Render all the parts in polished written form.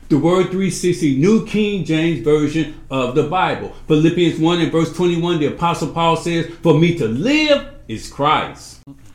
The Word 360, New King James Version of the Bible. Philippians 1 and verse 21, the Apostle Paul says, "For me to live is Christ."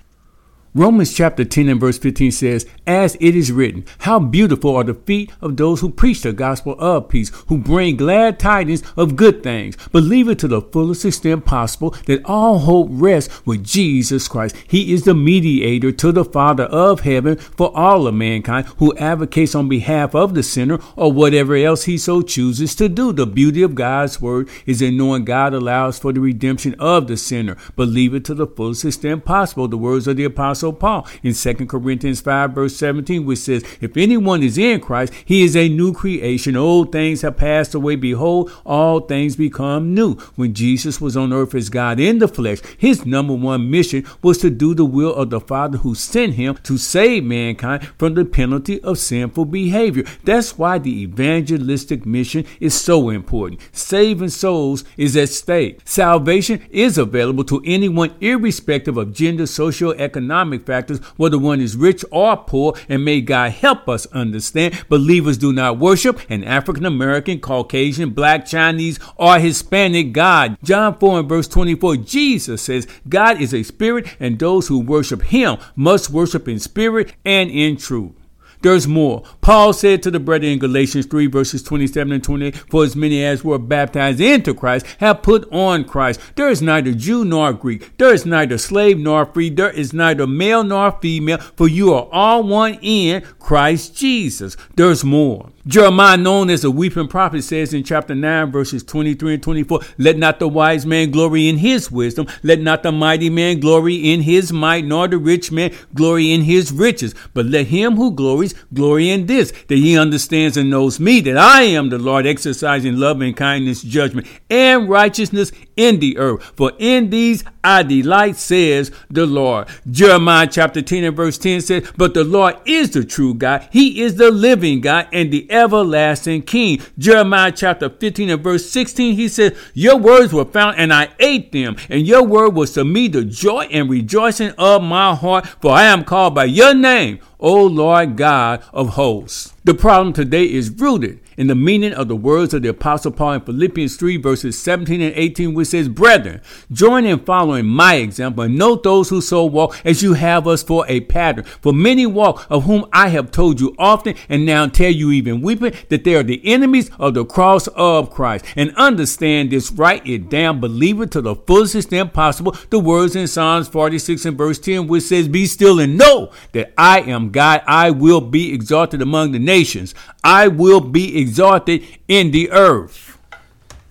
Romans chapter 10 and verse 15 says, "As it is written, how beautiful are the feet of those who preach the gospel of peace, who bring glad tidings of good things. Believe it to the fullest extent possible that all hope rests with Jesus Christ. He is the mediator to the Father of heaven for all of mankind, who advocates on behalf of the sinner or whatever else he so chooses to do." The beauty of God's word is in knowing God allows for the redemption of the sinner. Believe it to the fullest extent possible. The words of the Apostle Paul in 2 Corinthians 5 verse 17, which says, "If anyone is in Christ, he is a new creation. Old things have passed away. Behold, all things become new." When Jesus was on earth as God in the flesh, his number one mission was to do the will of the Father who sent him to save mankind from the penalty of sinful behavior. That's why the evangelistic mission is so important. Saving souls is at stake. Salvation is available to anyone irrespective of gender, social, economic factors, whether one is rich or poor, and may God help us understand believers do not worship an African American, Caucasian, Black, Chinese, or Hispanic God. John 4 and verse 24, Jesus says, "God is a spirit, and those who worship him must worship in spirit and in truth." There's more. Paul said to the brethren in Galatians 3 verses 27 and 28, "For as many as were baptized into Christ have put on Christ. There is neither Jew nor Greek. There is neither slave nor free. There is neither male nor female, for you are all one in Christ Jesus." There's more. Jeremiah, known as the weeping prophet, says in chapter 9 verses 23 and 24, "Let not the wise man glory in his wisdom. Let not the mighty man glory in his might, nor the rich man glory in his riches. But let him who glories glory in this, that he understands and knows me, that I am the Lord, exercising love and kindness, judgment, and righteousness in the earth. For in these I delight, says the Lord." Jeremiah chapter 10 and verse 10 says, "But the Lord is the true God. He is the living God and the everlasting King." Jeremiah chapter 15 and verse 16, he says, "Your words were found and I ate them, and your word was to me the joy and rejoicing of my heart, for I am called by your name, O Lord God of hosts." The problem today is rooted in the meaning of the words of the Apostle Paul in Philippians 3 verses 17 and 18, which says, "Brethren, join in following my example, and note those who so walk as you have us for a pattern. For many walk, of whom I have told you often, and now tell you even weeping, that they are the enemies of the cross of Christ. And understand this, write it down, believe it to the fullest extent possible." The words in Psalms 46 and verse 10, which says, "Be still and know that I am God. I will be exalted among the nations. I will be exalted in the earth."